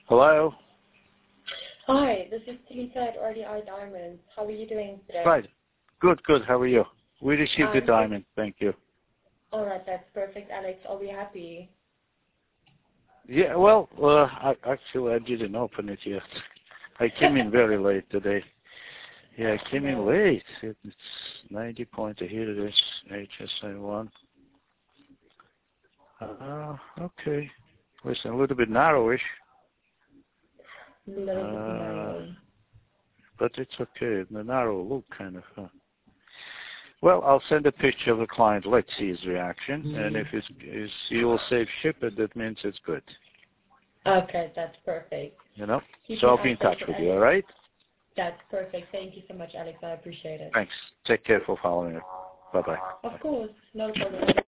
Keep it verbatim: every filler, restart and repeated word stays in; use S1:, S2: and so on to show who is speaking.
S1: Hello?
S2: Hi, this is Talita at R D I Diamonds. How are you doing today?
S1: Right. Good, good. How are you? We received the
S2: Um,
S1: diamond. Thank you.
S2: All right, that's perfect, Alex. Are we happy?
S1: Yeah, well, uh, I, actually, I didn't open it yet. I came in very late today. Yeah, I came in
S2: No.
S1: late. It's ninety points. Here it is. H S I one. Uh, okay. Listen, a little bit narrowish.
S2: A little bit
S1: Uh,
S2: narrow.
S1: but it's okay. The narrow look kind of. Uh, well, I'll send a picture of the client. Let's see his reaction. Mm-hmm. And if it's, it's he will save ship it, that means it's good.
S2: Okay, that's perfect.
S1: You know?
S2: Keep
S1: So
S2: me
S1: I'll be in touch
S2: updated,
S1: with
S2: Alex.
S1: you, all right?
S2: That's perfect. Thank you so much, Alex. I appreciate it.
S1: Thanks. Take care for following it. Bye-bye.
S2: Of course. No problem.